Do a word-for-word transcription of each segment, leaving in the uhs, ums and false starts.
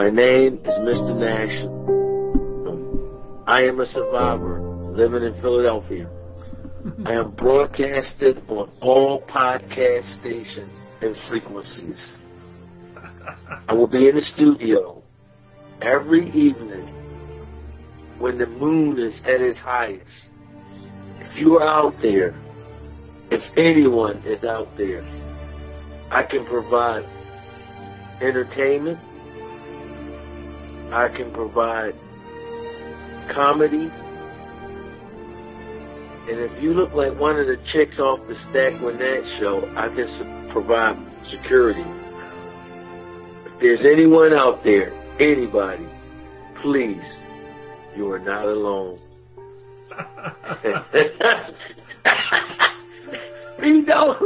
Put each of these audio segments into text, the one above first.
My name is Mister Nash. I am a survivor living in Philadelphia. I am broadcasted on all podcast stations and frequencies. I will be in the studio every evening when the moon is at its highest. If you are out there, if anyone is out there, I can provide entertainment. I can provide comedy. And if you look like one of the chicks off the Stack Winnett show, I can su- provide security. If there's anyone out there, anybody, please, you are not alone. You know,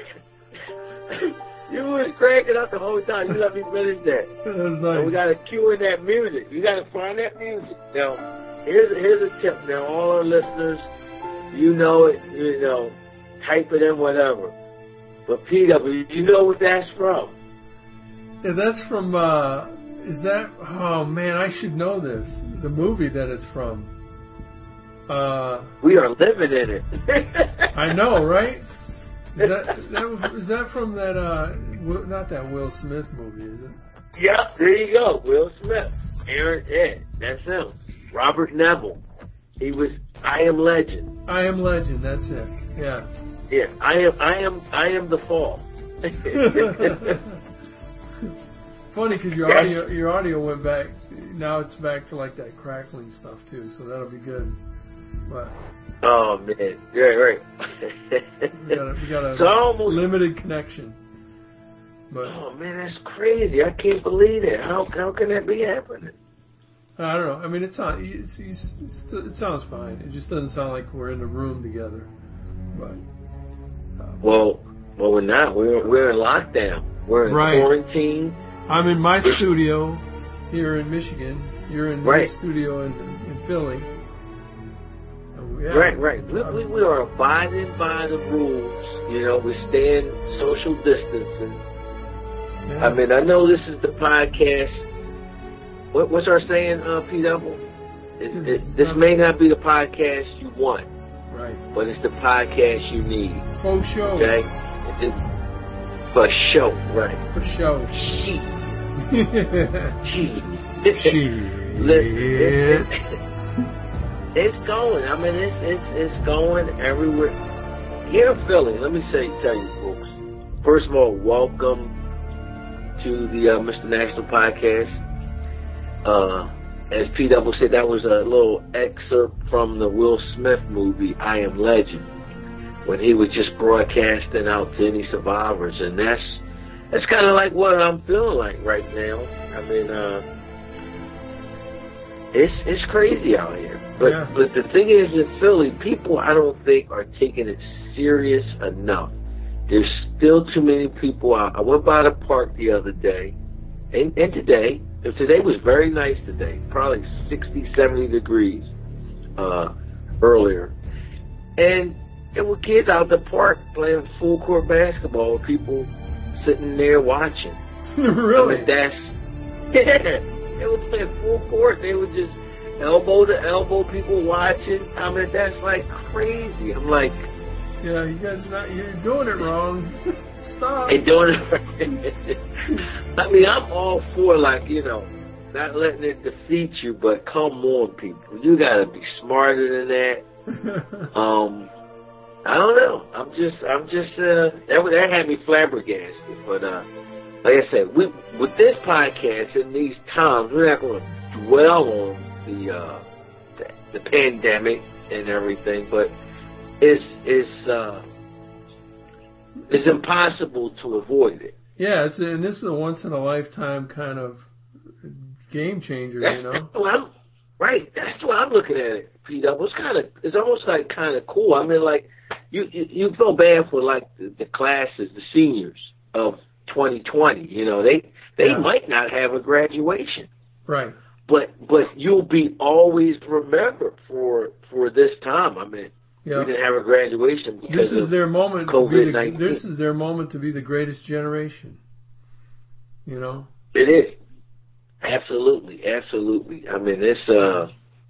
you was cracking up the whole time. You let me finish that. That was nice. And we got to cue in that music. You got to find that music. Now, here's here's a tip. Now, all our listeners, you know it. You know, type it in, whatever. But P W, you know what that's from? Yeah, that's from. Uh, is that? Oh man, I should know this. The movie that it's from. Uh, we are living in it. I know, right? Is that, that is that from that? Uh, not that Will Smith movie, is it? Yep, there you go. Will Smith, Aaron Ed. That's him. Robert Neville. He was I Am Legend. I Am Legend. That's it. Yeah. Yeah. I am. I am. I am the fall. Funny because your audio, your audio went back. Now it's back to like that crackling stuff too. So that'll be good. But. Oh man, right, right. we got a, we got a so almost, limited connection. But, oh man, that's crazy! I can't believe it. How how can that be happening? I don't know. I mean, it's not. It's, it's, it's, it sounds fine. It just doesn't sound like we're in a room together. But um, well, well, we're not. We're we're in lockdown. We're in right. quarantine. I'm in my studio here in Michigan. You're in right. your studio in in Philly. Yeah. Right, right. We, we we are abiding by the rules. You know, we're staying social distancing. Yeah. I mean, I know this is the podcast. What, what's our saying, uh, P W? It, it, this may not be the podcast you want, right? But it's the podcast you need. For show. Okay. It, for show, right? For show. She. She. She. It's going. I mean, it's it's it's going everywhere. Here in Philly, let me say, tell you folks. First of all, welcome to the uh, Mister National Podcast. Uh, as P W said, that was a little excerpt from the Will Smith movie, I Am Legend, when he was just broadcasting out to any survivors, and that's that's kind of like what I'm feeling like right now. I mean, uh, it's it's crazy out here. But yeah. but the thing is, in Philly, people I don't think are taking it serious enough. There's still too many people out. I went by the park the other day, and, and today, and today was very nice today, probably sixty, seventy degrees uh, earlier. And there were kids out the park playing full court basketball with people sitting there watching. Really? I mean, that's, yeah, they were playing full court. They were just elbow to elbow, people watching. I mean, that's like crazy. I'm like, yeah, you guys are not, you're doing it wrong. Stop. You're doing it right. I mean, I'm all for, like, you know, not letting it defeat you, but come on, people. You got to be smarter than that. um, I don't know. I'm just, I'm just, uh, that, that had me flabbergasted. But, uh, like I said, we, with this podcast in these times, we're not going to dwell on the, uh, the, the pandemic and everything, but it's, it's, uh, it's impossible to avoid it. Yeah, it's, and this is a once in a lifetime kind of game changer, that's, you know? That's what I'm, right, that's what I'm looking at it, P W. It's kind of, it's almost like kind of cool. I mean, like, you, you, you feel bad for, like, the, the classes, the seniors of twenty twenty. You know, they, they yeah. might not have a graduation. Right. But, but you'll be always remembered for, for this time. I mean, yeah. we didn't have a graduation because this is of their moment COVID nineteen. This is their moment to be the greatest generation. You know? It is. Absolutely, absolutely. I mean, it's uh,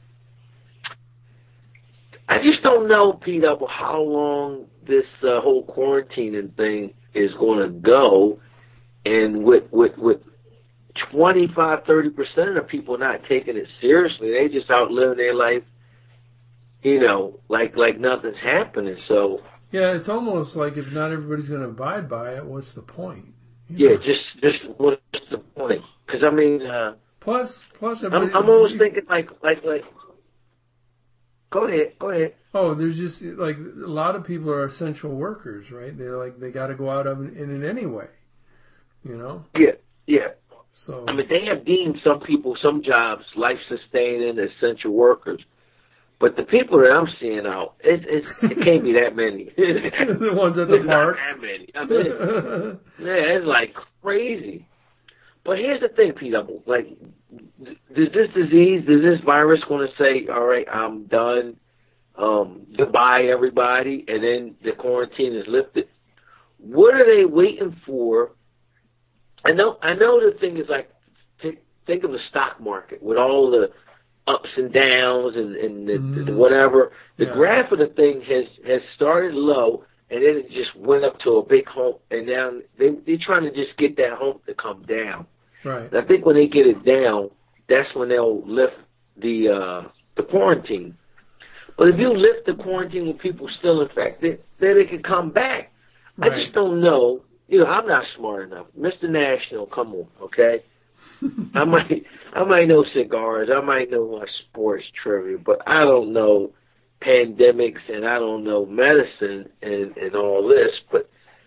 I just don't know, Pete, up how long this uh, whole quarantining thing is going to go, and with with with twenty-five, thirty percent of people not taking it seriously, they just out living their life, you know, like like nothing's happening. So yeah, it's almost like if not everybody's going to abide by it, what's the point? You yeah, know? just just what's the point? Because I mean, uh, plus plus, I'm, I'm always thinking like like like. Go ahead, go ahead. Oh, there's just like a lot of people are essential workers, right? They're like they got to go out of it in it anyway, you know. Yeah, yeah. So I mean, they have deemed some people, some jobs, life-sustaining, essential workers. But the people that I'm seeing out, it, it's, it can't be that many. The ones at the it's park. Not that many. I mean, yeah, it's like crazy. But here's the thing, Pete. Like, does this disease, does this virus going to say, all right, I'm done, um, goodbye, everybody, and then the quarantine is lifted? What are they waiting for? I know, I know the thing is like, t- think of the stock market with all the ups and downs and, and the, mm. the whatever. The yeah. graph of the thing has, has started low, and then it just went up to a big hump, and now they, they're trying to just get that hump to come down. Right. And I think when they get it down, that's when they'll lift the uh, the quarantine. But if you lift the quarantine with people still infected, then it can come back. Right. I just don't know. You know, I'm not smart enough. Mister National, come on, okay? I might I might know cigars, I might know my sports trivia, but I don't know pandemics and I don't know medicine and, and all this. But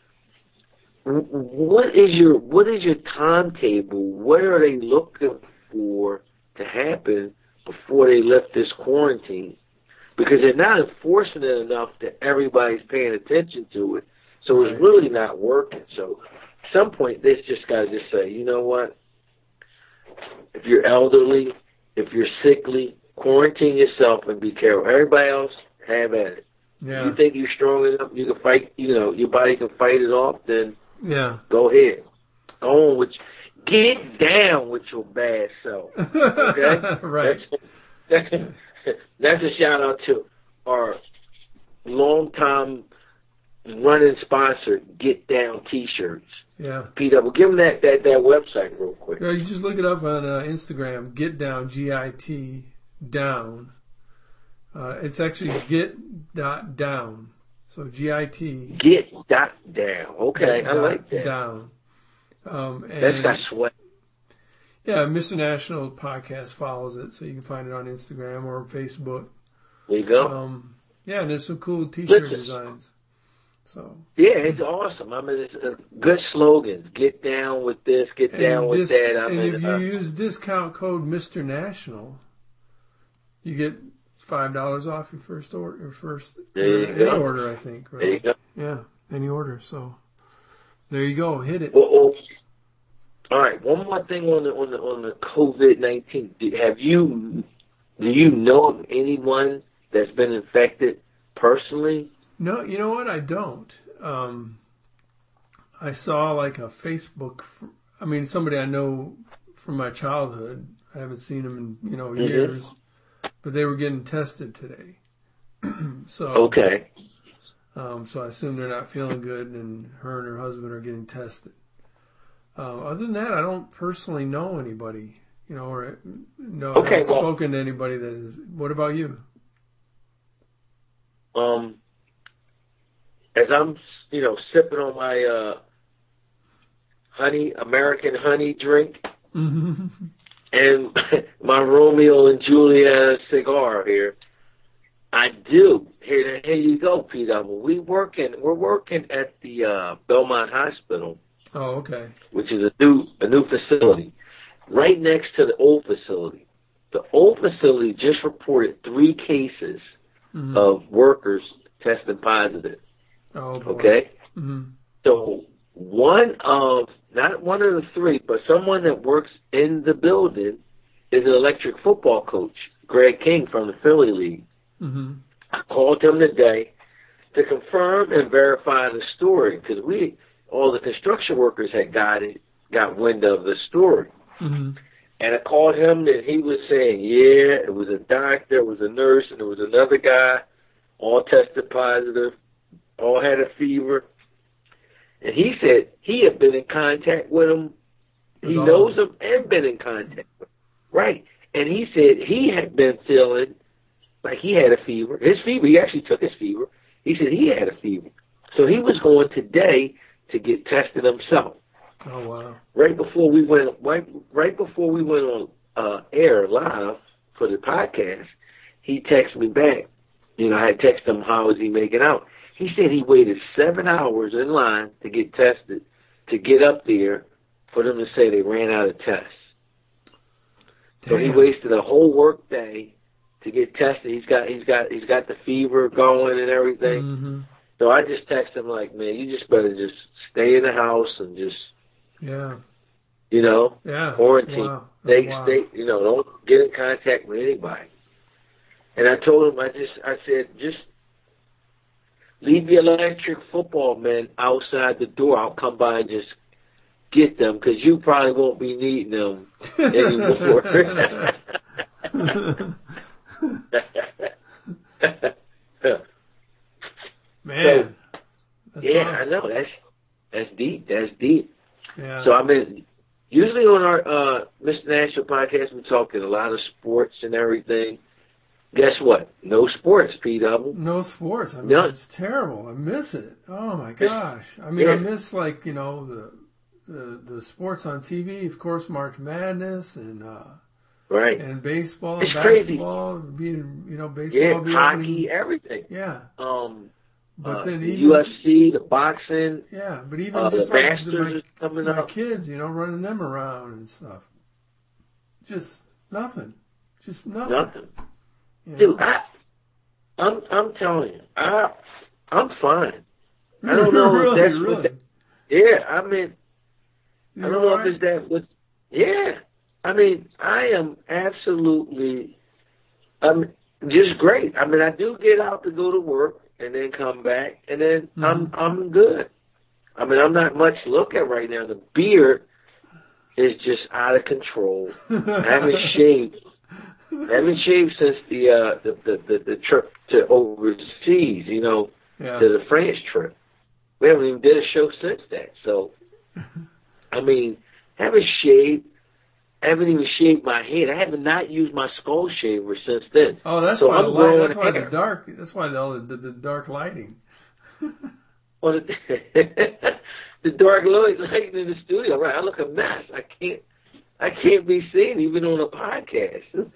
what is your what is your timetable? What are they looking for to happen before they lift this quarantine? Because they're not enforcing it enough that everybody's paying attention to it. So it's really not working. So at some point, they just got to just say, you know what? If you're elderly, if you're sickly, quarantine yourself and be careful. Everybody else, have at it. Yeah. If you think you're strong enough, you can fight, you know, your body can fight it off, then yeah, go ahead. Go on with you. Get down with your bad self. Okay? Right. That's, that's, that's a shout out to our long-time running sponsor, Get Down T-shirts. Yeah. Peter, well, give them that, that, that website real quick. Yeah, you just look it up on uh, Instagram, Get Down, G I T, down. Uh, it's actually get dot down. So G I T. Get dot down. Okay, get I like that. Down. Um, and That's got sweat. Yeah, Mister National Podcast follows it, so you can find it on Instagram or Facebook. There you go. Um, yeah, and there's some cool T-shirt Listen. designs. So yeah, it's awesome. I mean, it's a good slogans. Get down with this. Get and down with dis- that. I and mean, if you uh, use discount code Mister National, you get five dollars off your first order. Your first there you any go. order, I think. Right? There you go. Yeah, any order. So there you go. Hit it. Well, well, all right. One more thing on the on the on the COVID nineteen. Have you do you know of anyone that's been infected personally? No, you know what? I don't. Um, I saw like a Facebook. I mean, somebody I know from my childhood. I haven't seen them in you know years, mm-hmm. but they were getting tested today. so okay. Um, so I assume they're not feeling good, and her and her husband are getting tested. Uh, other than that, I don't personally know anybody. You know, or no, okay, I haven't well, spoken to anybody that is. What about you? Um. As I'm, you know, sipping on my uh, honey, American honey drink, Mm-hmm. and my Romeo and Juliet cigar here, I do. Here, here you go, P W. We working. We're working at the uh, Belmont Hospital. Oh, okay. Which is a new a new facility, right next to the old facility. The old facility just reported three cases mm-hmm. of workers testing positive. Oh, boy. Okay? Mm-hmm. So one of, not one of the three, but someone that works in the building is an electric football coach, Greg King from the Philly League. Mm-hmm. I called him today to confirm and verify the story because we, all the construction workers had got it, got wind of the story. Mm-hmm. And I called him, and he was saying, yeah, it was a doctor, it was a nurse, and there was another guy, all tested positive, all had a fever. And he said he had been in contact with him. He Oh. knows him and been in contact with him. Right. And he said he had been feeling like he had a fever. His fever, he actually took his fever. He said he had a fever. So he was going today to get tested himself. Oh, wow. Right before we went, right, right before we went on uh, air live for the podcast, he texted me back. You know, I had texted him, how is he making out? He said he waited seven hours in line to get tested, to get up there, for them to say they ran out of tests. Damn. So he wasted a whole work day to get tested. He's got, he's got, he's got the fever going and everything. Mm-hmm. So I just texted him like, man, you just better just stay in the house and just, Yeah. you know, Yeah. quarantine. Wow. Stay, Wow. stay, you know, don't get in contact with anybody. And I told him, I just, I said, just leave your electric football men outside the door. I'll come by and just get them because you probably won't be needing them anymore. Man. So, That's yeah, awesome. I know. That's that's deep. That's deep. Yeah. So I mean, usually on our uh, Mister National podcast, we're talking a lot of sports and everything. Guess what? No sports, P W. No sports. I mean, None. it's terrible. I miss it. Oh my gosh. I mean, Yeah. I miss like you know the the the sports on T V. Of course, March Madness and uh, Right. and baseball, It's basketball. Being you know baseball. Yeah, be hockey, opening- everything. Yeah. Um, But uh, then the even U F C, the boxing, yeah, but even uh, the just like Masters my, is coming my up. kids, you know, running them around and stuff. Just nothing. Just nothing. Nothing. You Dude, know? I, I'm I'm telling you, I I'm fine. I don't know really, if that's really. what. That, yeah, I mean, I You're don't know all if it's that. What? Yeah, I mean, I am absolutely, I'm just great. I mean, I do get out to go to work and then come back, and then Mm-hmm. I'm I'm good. I mean, I'm not much to look at right now. The beard is just out of control. I haven't shaved. I haven't shaved since the uh the, the, the, the trip to overseas, you know, Yeah. to the France trip. We haven't even did a show since that. So, I mean, haven't shaved. I haven't even shaved my head. I have not used my skull shaver since then. Oh, that's so why I'm the light, growing that's why hair. the dark. That's why the the, the dark lighting. Well, the, the dark light lighting in the studio, right? I look a mess. I can't. I can't be seen even on a podcast.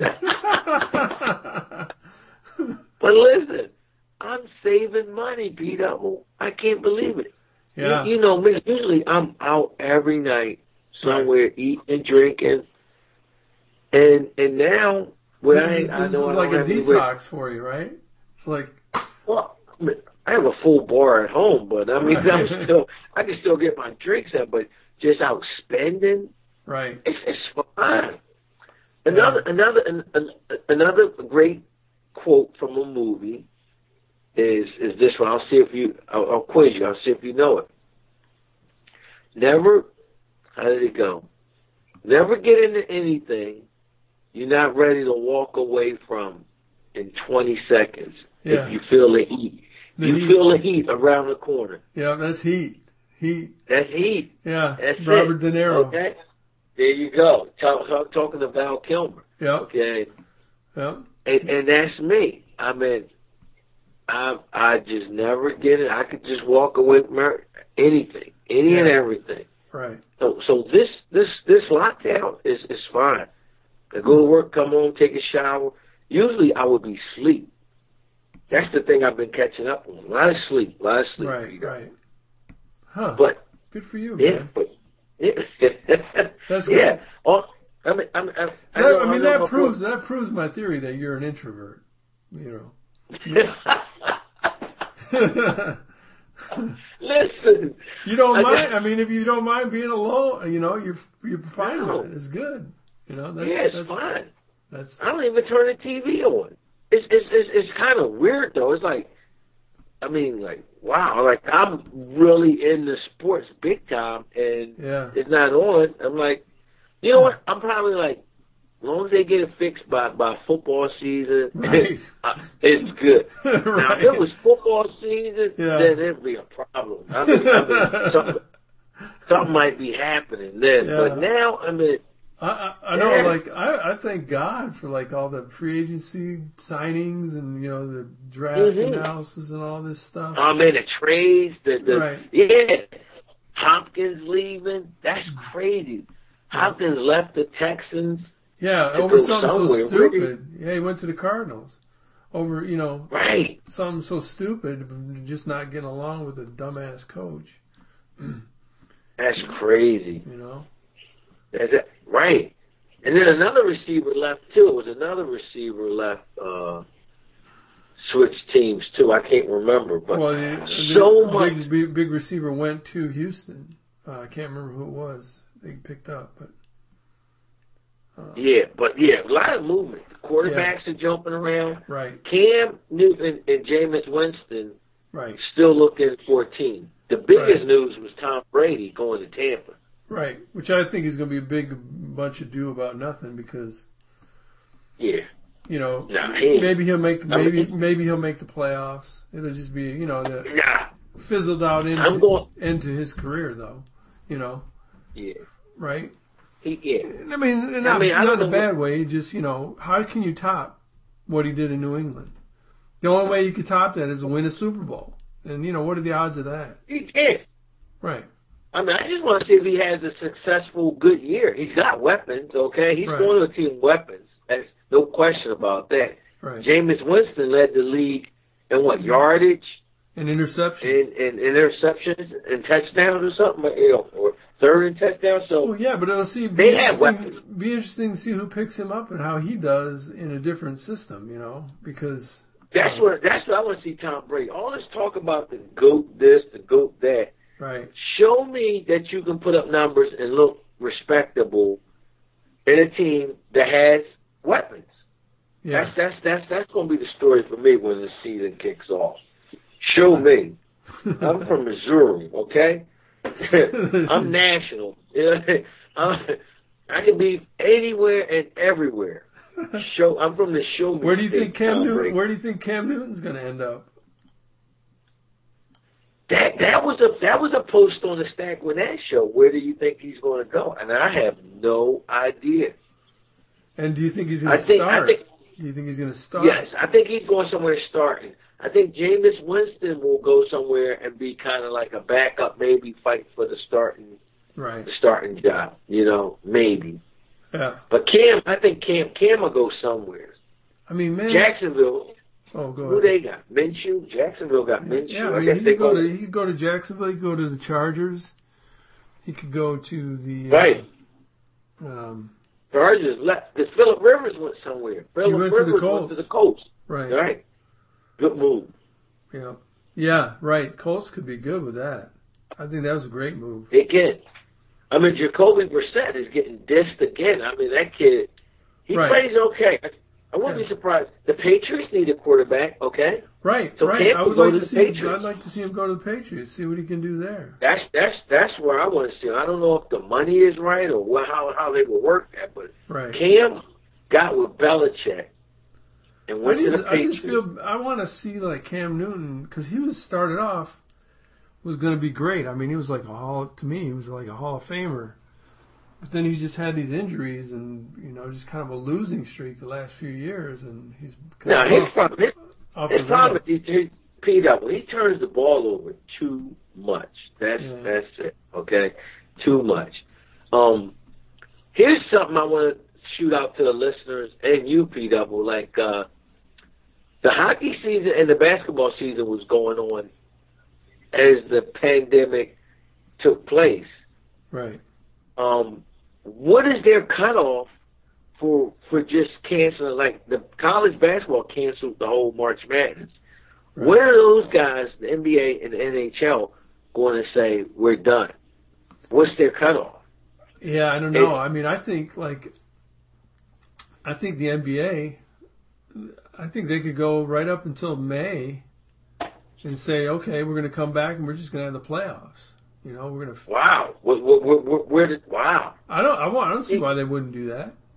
But listen, I'm saving money, P W. I can't believe it. Yeah. You, you know me. Usually I'm out every night somewhere Right. eating and drinking, and and now when This I is, I this know is I like don't a have any way- detox for you, right? It's like Well, I, mean, I have a full bar at home, but I mean I'm still I can still get my drinks in, but just out spending. right. It's, it's fine. Another another an, an, another great quote from a movie is is this one. I'll see if you. I'll, I'll quiz you. I'll see if you know it. Never. How did it go? Never get into anything you're not ready to walk away from in twenty seconds. Yeah. If you feel the heat, The you heat. feel the heat around the corner. Yeah, that's heat. Heat. That's heat. Yeah. That's Robert it. De Niro. Okay. There you go. Talk, talk, talking to Val Kilmer. Yep. Okay. Yep. And, and that's me. I mean, I I just never get it. I could just walk away from anything, any and Yeah. everything. Right. So so this this this lockdown is is fine. I go to work, come home, take a shower. Usually I would be asleep. That's the thing I've been catching up on. A lot of sleep, a lot of sleep. Right. you know. Right. Huh. But Good for you, yeah, man. but yeah, That's yeah. good. Oh, I mean, I mean, I, I, That, know, I mean, know that my proves book. that proves my theory that you're an introvert. You know. Listen, You don't I mind. got- I mean, if you don't mind being alone, you know, you're you're fine No. with it. It's good. You know. That's, yeah, it's that's, fine. That's I don't even turn the T V on. It's it's it's, it's kind of weird though. It's like, I mean, like wow, like I'm really into sports big time, and yeah. it's not on. I'm like, you know what? I'm probably like As long as they get it fixed by, by football season, right. uh, it's good. right. Now, if it was football season, yeah. then it'd be a problem. I mean, I mean something, something might be happening then. Yeah. But now, I mean, I, I, I know, yeah. like, I, I thank God for, like, all the free agency signings and, you know, the draft mm-hmm. analysis and all this stuff. I mean, the trades, the, the right. yeah, Hopkins leaving, that's crazy. Hopkins left the Texans. Yeah, over something so stupid. Yeah, he went to the Cardinals. Over, you know, right. something so stupid, just not getting along with a dumbass coach. That's crazy. You know? That's it. Right. And then another receiver left, too. It was another receiver left, uh, switched teams, too. I can't remember. But well, the, so the much. Big, big, big receiver went to Houston. Uh, I can't remember who it was they picked up, but. Uh, yeah, but yeah, a lot of movement. The quarterbacks yeah. are jumping around. Right. Cam Newton and Jameis Winston right. still looking for a team. The biggest right. news was Tom Brady going to Tampa. Right, which I think is going to be a big bunch of do about nothing because, yeah, you know, nah, he maybe he'll make the, maybe I mean, maybe he'll make the playoffs. It'll just be you know the nah, fizzled out into going, into his career though, you know. Yeah. Right. He, yeah. I mean, not, I mean, I not in a bad what, way. Just you know, how can you top what he did in New England? The only way you could top that is to win a Super Bowl, and you know what are the odds of that? He can't. Right. I mean, I just want to see if he has a successful, good year. He's got weapons, okay? He's right. going to a team with weapons. There's no question about that. Right. Jameis Winston led the league in what, yardage? And interceptions. And, and, and interceptions and touchdowns or something, you know, or third and touchdowns. So well, yeah, but it'll see. Be they have weapons. Be interesting to see who picks him up and how he does in a different system, you know, because. That's um, what that's what I want to see Tom Brady. All this talk about the GOAT this, the GOAT that. Right. Show me that you can put up numbers and look respectable in a team that has weapons. Yeah. That's that's that's that's going to be the story for me when the season kicks off. Show me. I'm from Missouri, okay? I'm national. I can be anywhere and everywhere. Show. I'm from the show me. Where do you think Cam Newton? Where do you think Cam Newton's going to end up? That that was a that was a post on the Stack Gwinnett show. Where do you think he's going to go? And I have no idea. And do you think he's going to think, start? I think, do you think he's going to start? Yes, I think he's going somewhere starting. I think Jameis Winston will go somewhere and be kind of like a backup, maybe fight for the starting right the starting job. You know, maybe. Yeah. But Cam, I think Cam Cam will go somewhere. I mean, man. Jacksonville. Oh, go Who ahead. they got? Minshew? Jacksonville got Minshew. Yeah, I I mean, guess he they could go go to he could go to Jacksonville. He could go to the Chargers. He could go to the right. Uh, um, Chargers left because Phillip Rivers went somewhere. Phillip went Rivers to the Colts. went to the Colts. Right. Right. Good move. Yeah. Yeah. Right. Colts could be good with that. I think that was a great move. It can. I mean, Jacoby Brissett is getting dissed again. I mean, that kid, he right. plays okay. I wouldn't yeah. be surprised. The Patriots need a quarterback, okay? Right, so right. I would like to, to see. Patriots. I'd like to see him go to the Patriots. See what he can do there. That's that's that's where I want to see him. I don't know if the money is right or what, how how they will work that, but right. Cam got with Belichick and went I to just, the Patriots. I just feel I want to see like Cam Newton because he was started off was going to be great. I mean, he was like a hall to me. He was like a Hall of Famer. But then he just had these injuries and, you know, just kind of a losing streak the last few years. And he's kind now, of his off, problem, his, off his the problem is he, he, P W, he turns the ball over too much. That's yeah. that's it, okay? Too much. Um, here's something I want to shoot out to the listeners and you, P W. Like, uh, the hockey season and the basketball season was going on as the pandemic took place. Right. Um, what is their cutoff for for just canceling? Like the college basketball canceled the whole March Madness. Right. When are those guys, the N B A and the N H L, going to say we're done? What's their cutoff? Yeah, I don't know. It, I mean, I think like I think the N B A, I think they could go right up until May and say, okay, we're going to come back and we're just going to have the playoffs. You know, we're gonna. Wow. Where, where, where, where did? Wow. I don't. I want. I don't see why they wouldn't do that.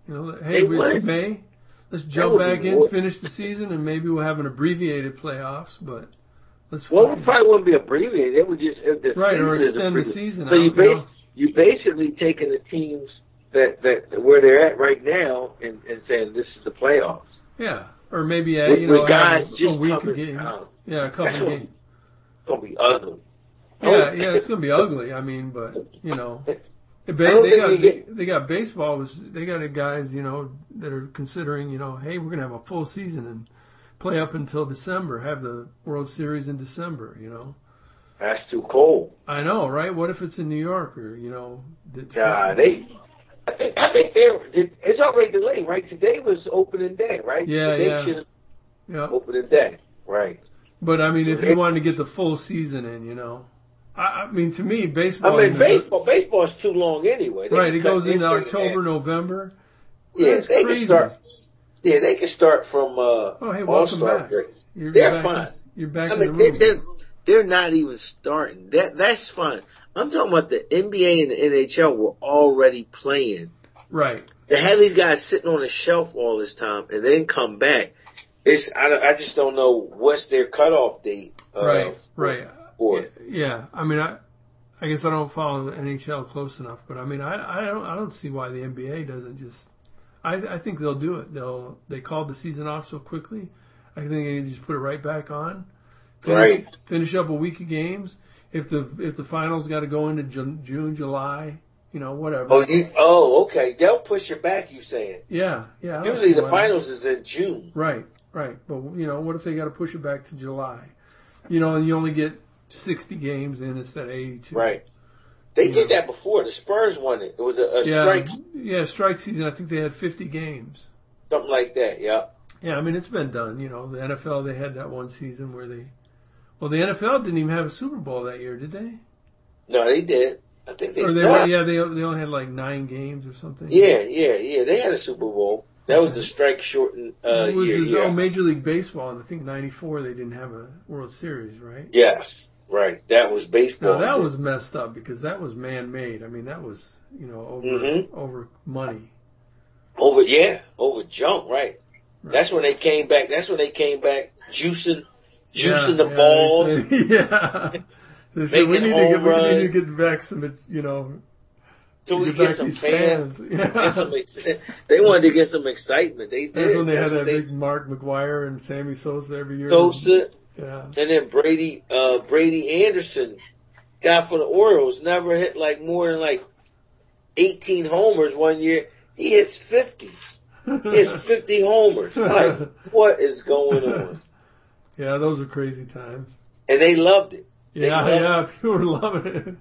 You know, hey, it's May. Let's jump back in, finish the season, and maybe we'll have an abbreviated playoffs. But let's. Well, it probably wouldn't be abbreviated. It would just the right or extend the season. So out, you bas- you know? you basically taking the teams that that where they're at right now and, and saying this is the playoffs. Yeah, or maybe uh, with, you know with guys a, just a week coming game. out. Yeah, a couple games. It's gonna be ugly. Yeah, yeah, it's gonna be ugly. I mean, but you know, they, they got they, they got baseball. Was they got guys you know that are considering you know, hey, we're gonna have a full season and play up until December. Have the World Series in December. You know. That's too cold. I know, right? What if it's in New York or you know? Yeah, they. I think I think they're it's already delayed, right? Today was opening day, right? Yeah, Today yeah. Yeah. Opening day, right? But I mean, if you wanted to get the full season in, you know, I, I mean, to me, baseball. I mean, baseball. Baseball is too long anyway. They right, it goes into October, November. Yeah, That's they crazy. can start. Yeah, they can start from uh, oh, hey, All-Star break. You're they're back fine. In, you're back I in mean, the they, room. they're they're not even starting. That that's fine. I'm talking about the N B A and the N H L were already playing. Right. They had these guys sitting on a shelf all this time and then come back. It's I, I just don't know what's their cutoff date. Uh, right. Right. For yeah. I mean, I I guess I don't follow the N H L close enough, but I mean, I I don't I don't see why the N B A doesn't just. I I think they'll do it. They'll they called the season off so quickly. I think they can just put it right back on. Finish, right. Finish up a week of games. If the if the finals got to go into June, June, July, you know, whatever. Oh, you, oh, okay. They'll push it back. You saying? Yeah, yeah. Usually the finals is in June. Right, right. But you know, what if they got to push it back to July? You know, and you only get sixty games in instead of eighty-two. Right. They you did know. that before. The Spurs won it. It was a, a yeah, strike. Yeah, strike season. I think they had fifty games. Something like that. Yeah. Yeah, I mean it's been done. You know, the N F L they had that one season where they. Well, the N F L didn't even have a Super Bowl that year, did they? No, they did. I think they. Or they not. yeah, they they only had like nine games or something. Yeah, yeah, yeah. They had a Super Bowl. That was the strike shortened uh, it was year. The, yeah. Oh, Major League Baseball. And I think ninety-four they didn't have a World Series, right? Yes, right. That was baseball. No, that was messed up because that was man-made. I mean, that was you know over mm-hmm. over money. Over yeah, over junk, right. right? That's when they came back. That's when they came back juicing, juicing yeah, the yeah, balls. They say, yeah. They said, we need to get runs. we need to get back some, you know. So we get, get some fans. fans. Yeah. Get some ex- they wanted to get some excitement. They did. That's when they That's had that they, big Mark McGwire and Sammy Sosa every year. Sosa. Yeah. And then Brady, uh, Brady Anderson, guy for the Orioles, never hit like more than like eighteen homers one year. He hits fifty. He hits fifty homers. Like, what is going on? Yeah, those are crazy times. And they loved it. They yeah, loved yeah, it. people were loving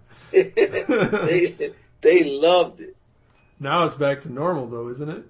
it. they, they loved it. Now it's back to normal, though, isn't it?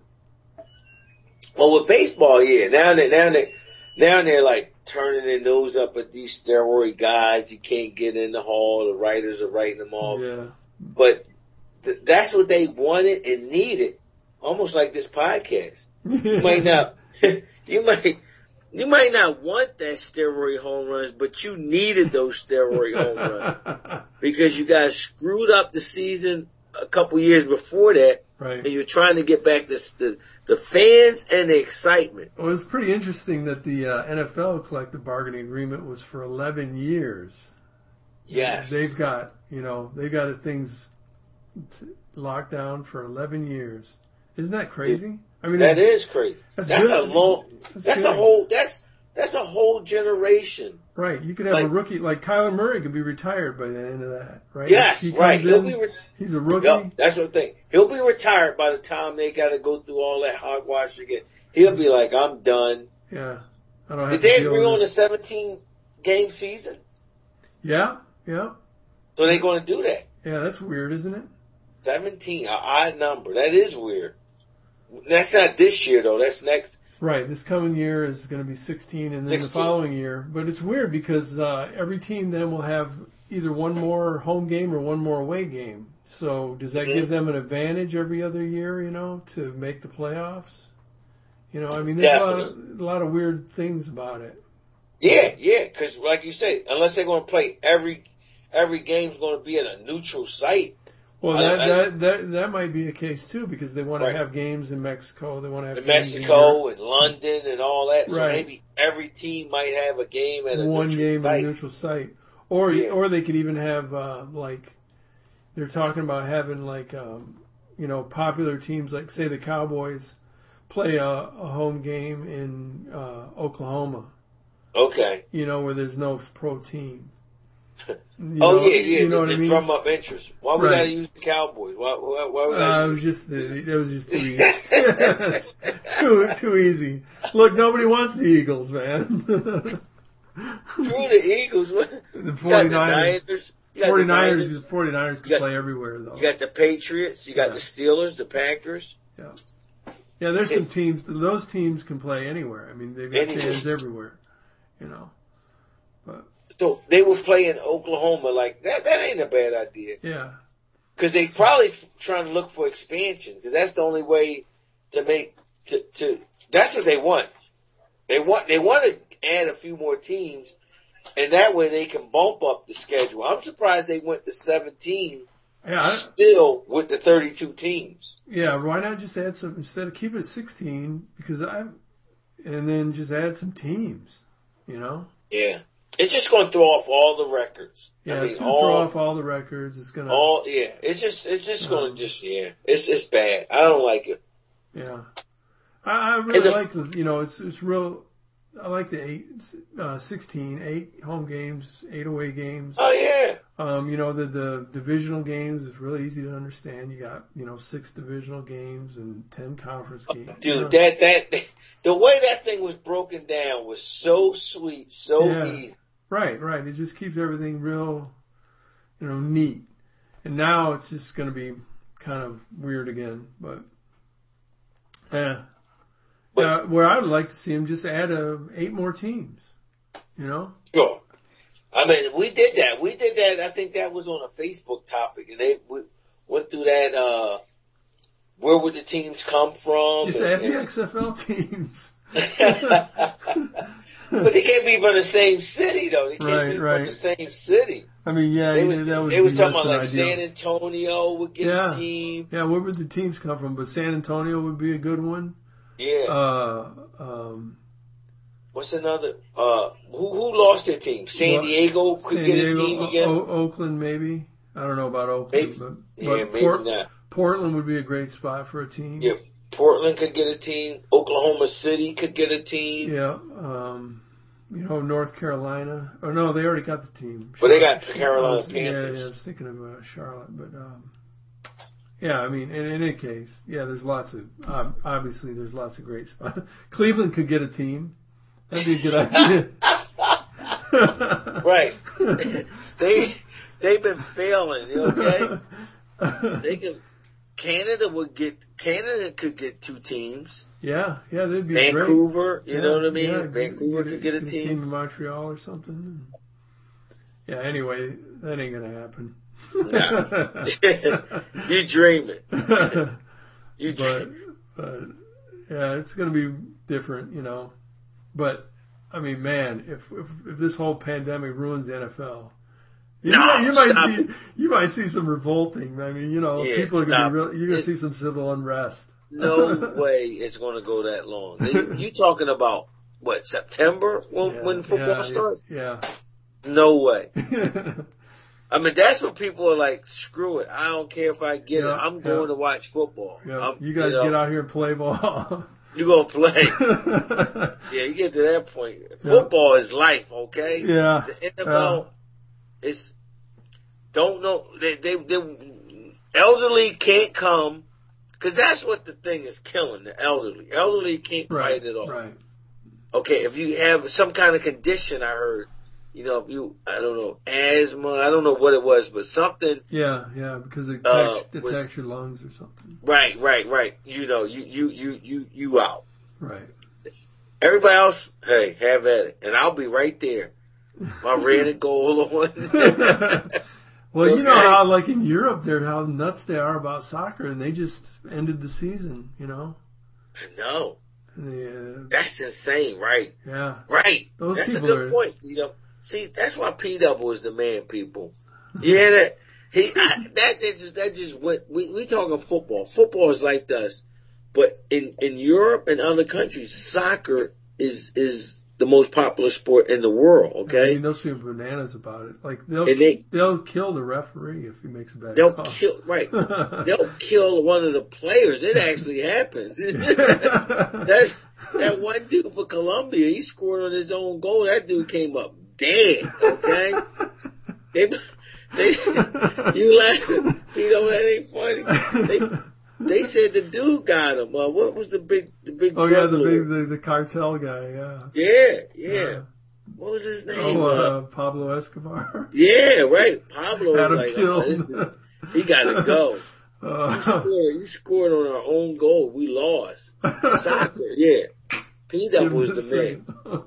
Well, with baseball, yeah. Now they, now they, now they're like turning their nose up at these steroid guys. You can't get in the hall. The writers are writing them off. Yeah. But th- that's what they wanted and needed. Almost like this podcast. You might not, you might, you might not want that steroid home runs, but you needed those steroid home runs because you guys screwed up the season a couple years before that, right? And you're trying to get back this, the the fans and the excitement. Well, it's pretty interesting that the uh, N F L collective bargaining agreement was for eleven years. Yes, they've got you know they've got things locked down for eleven years. Isn't that crazy? It, I mean, that is crazy. That's, that's a long. That's, that's a whole. That's that's a whole generation. Right. You could have like, a rookie like Kyler Murray could be retired by the end of that. Right. Yes. He right. He'll in, be. Re- he's a rookie. Yep, that's what I think. He'll be retired by the time they got to go through all that hogwash again. He'll be like, I'm done. Yeah. I don't have Did to they agree on a seventeen game season? Yeah. Yeah. So they're going to do that. Yeah, that's weird, isn't it? Seventeen, an odd number. That is weird. That's not this year, though. That's next. Right. This coming year is going to be sixteen, and then sixteen. The following year. But it's weird because uh, every team then will have either one more home game or one more away game. So does that mm-hmm. give them an advantage every other year, you know, to make the playoffs? You know, I mean, there's a lot, of, a lot of weird things about it. Yeah, yeah, because like you say, unless they're going to play every every game's going to be at a neutral site. Well, I, that, I, that that that might be a case too because they want right. to have games in Mexico. They want to have in games Mexico in and London and all that. So right. maybe every team might have a game at a one neutral game site. at a neutral site, or Yeah. or they could even have uh, like they're talking about having like um, you know popular teams like say the Cowboys play a, a home game in uh, Oklahoma. Okay. You know where there's no pro team. You oh know, yeah, yeah. You know to, what to I mean? drum up interest. Why we right. gotta use the Cowboys? Why? Why, why we gotta uh, use it was just it was just too easy. too too easy. Look, nobody wants the Eagles, man. True, the Eagles. The 49ers. You got the Niners. 49ers, 49ers can got, play everywhere, though. You got the Patriots. You got yeah. the Steelers, the Packers. Yeah. Yeah, there's some teams. Those teams can play anywhere. I mean, they've got fans everywhere, you know. But so they were playing Oklahoma. Like that. That ain't a bad idea. Yeah. Because they probably trying to look for expansion. Because that's the only way to make to to. That's what they want. They want they want to add a few more teams, and that way they can bump up the schedule. I'm surprised they went to seventeen. Yeah, still with the thirty-two teams. Yeah, why not just add some instead of keep it sixteen? Because I, and then just add some teams. You know. Yeah, it's just going to throw off all the records. Yeah, I mean, it's going to throw off all the records. It's going to all yeah. It's just it's just going to just yeah. It's it's bad. I don't like it. Yeah, I, I really like the you know it's it's real. I like the eight, uh, sixteen, eight home games, eight away games. Oh yeah. Um, you know the the divisional games is really easy to understand. You got you know six divisional games and ten conference games. Dude, you know? that that the way that thing was broken down was so sweet, so yeah. easy. Right, right. It just keeps everything real, you know, neat. And now it's just going to be kind of weird again. But yeah. But, uh, where I would like to see him just add uh, eight more teams, you know? Sure. I mean, we did that. We did that. I think that was on a Facebook topic, and they we went through that. Uh, where would the teams come from? Just and, add and, the X F L teams. But they can't be from the same city, though. They can't right, be right. from the same city. I mean, yeah, they was, that was they was talking about like ideal. San Antonio would get yeah. a team. Yeah, where would the teams come from? But San Antonio would be a good one. Yeah. Uh, um, What's another? Uh, who who lost their team? San well, Diego could San get Diego, a team again. O- Oakland, maybe. I don't know about Oakland, maybe. but, yeah, but maybe Port- not. Portland would be a great spot for a team. Yeah, Portland could get a team. Oklahoma City could get a team. Yeah. Um, you know, North Carolina. Oh no, they already got the team. But they got Carolina Panthers. Yeah, yeah. I was thinking of uh, Charlotte, but um, yeah. I mean, in, in any case, yeah. There's lots of um, obviously there's lots of great spots. Cleveland could get a team. That'd be a good idea. Right. they they've been failing. Okay. They could. Canada would get. Canada could get two teams. Yeah, yeah, they'd be Vancouver, great. you yeah, know what I mean? Yeah, Vancouver get, could get a get team. A team in Montreal or something. Yeah. Anyway, that ain't gonna happen. Nah. You dream it. You dream. But, but yeah, it's gonna be different, you know. But I mean, man, if if, if this whole pandemic ruins the N F L. You, no, might, you might see it. you might see some revolting. I mean, you know, yeah, people are going to be real. You're going to see some civil unrest. No way it's going to go that long. You, you talking about what, September when yeah, when football yeah, starts? Yeah. No way. I mean, that's when people are like, screw it. I don't care if I get yeah, it. I'm going yeah. to watch football. Yeah. You guys you know, get out here and play ball. You're going to play. Yeah, you get to that point. Football yeah. is life, okay? Yeah. The N F L. Yeah. It's don't know they they the elderly can't come because that's what the thing is killing the elderly. Elderly can't right, fight it off. Right. Okay, if you have some kind of condition, I heard, you know, if you I don't know asthma, I don't know what it was, but something. Yeah, yeah, because it uh, detects, detects your lungs or something. Right, right, right. You know, you you you you you out. Right. Everybody else, hey, have at it, and I'll be right there. My red and gold on. Well, okay. You know how, like in Europe, they're how nuts they are about soccer, and they just ended the season. You know. I know. Yeah. That's insane, right? Yeah. Right. Those that's people a good are... point. You know, see, that's why P-Double is the man, people. You hear that? he I, that, that just that just went. We we talking football. Football is like this, but in in Europe and other countries, soccer is is the most popular sport in the world. Okay, I mean, they'll shoot bananas about it. Like they'll they, they'll kill the referee if he makes a bad they'll call. kill right. They'll kill one of the players. It actually happens. that that one dude for Colombia, he scored on his own goal. That dude came up dead. Okay, they they you laughing? You know that ain't funny. They, They said the dude got him. Uh, what was the big, the big? Oh yeah, the big, the, the cartel guy. Yeah. Yeah, yeah. yeah. What was his name? Oh, uh, uh, Pablo Escobar. Yeah, right. Pablo Had was him like, killed. oh, this dude, he got to go. Uh, you, scored, you scored on our own goal. We lost. Soccer, yeah. P Double was the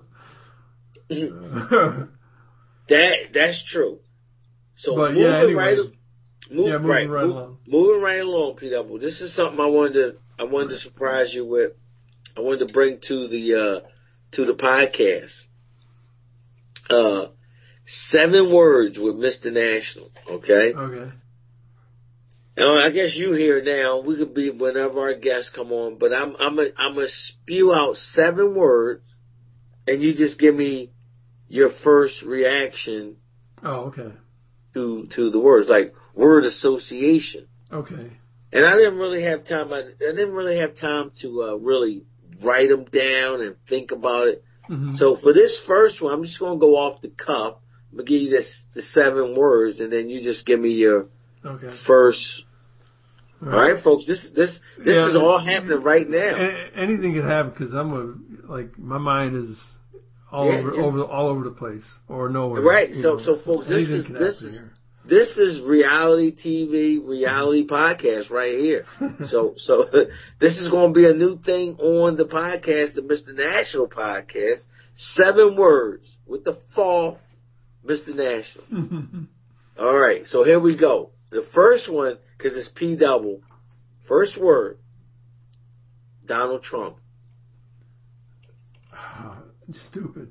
man. that that's true. So but moving yeah, anyway. right. Move, yeah, moving right, right move, along. Moving right along, P Double. This is something I wanted to I wanted to surprise you with. I wanted to bring to the uh, to the podcast. Uh, seven words with Mister National. Okay. Okay. Now I guess you here now. We could be whenever our guests come on, but I'm I'm a, I'm gonna spew out seven words, and you just give me your first reaction. Oh, okay. To to the words, like word association. Okay. And I didn't really have time. I, I didn't really have time to uh, really write them down and think about it. Mm-hmm. So for this first one, I'm just going to go off the cuff. I'm going to give you this, the seven words, and then you just give me your okay. first. All right. right, all right, folks. This this this yeah, is all happening right now. A- anything can happen because I'm a like my mind is all yeah, over yeah. over all over the place or nowhere. Right. So know. so folks, this Anything is can this happen is. here. This is reality T V, reality podcast right here. So, so this is going to be a new thing on the podcast, the Mister National podcast. Seven words with the fourth Mister National. All right. So here we go. The first one, because it's P double. First word, Donald Trump. Stupid.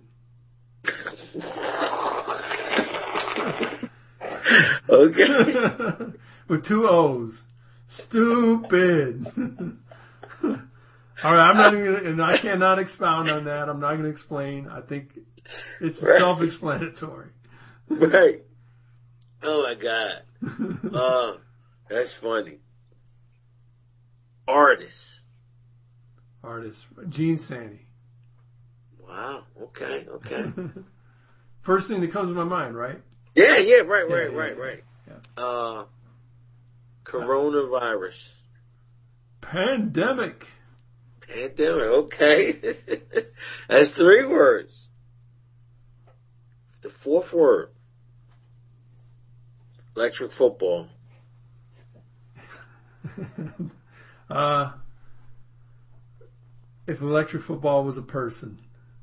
Okay. With two O's. Stupid. All right, I'm not even gonna, and I cannot expound on that. I'm not going to explain. I think it's right. self-explanatory. Right. Oh my God. Uh, that's funny. Artist. Artist. Gene Sani. Wow. Okay. Okay. First thing that comes to my mind, right? Yeah, yeah, right, right, yeah, right, yeah, right. Yeah. Uh, coronavirus. Pandemic. Pandemic, okay. That's three words. The fourth word. Electric football. uh, if electric football was a person.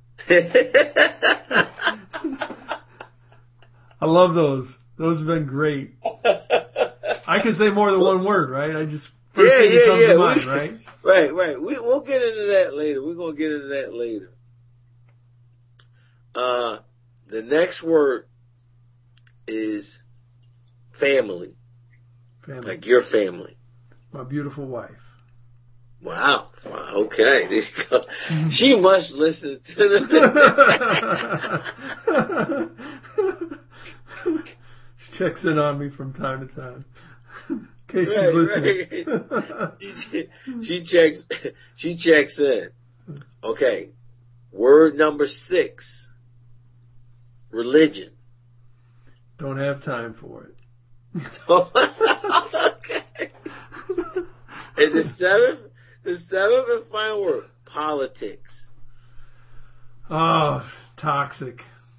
I love those. Those have been great. I can say more than one word, right? I just first yeah, thing yeah, that comes yeah. to mind, we, right? Right, right. We we'll get into that later. We're gonna get into that later. Uh, the next word is family. Family. Like your family. My beautiful wife. Wow. Wow. Okay. There you go. She must listen to the. She checks in on me from time to time. In case right, she's listening. Right. she, she checks. She checks in. Okay. Word number six. Religion. Don't have time for it. Okay. And the seventh. The seventh and final word, politics. Oh, toxic.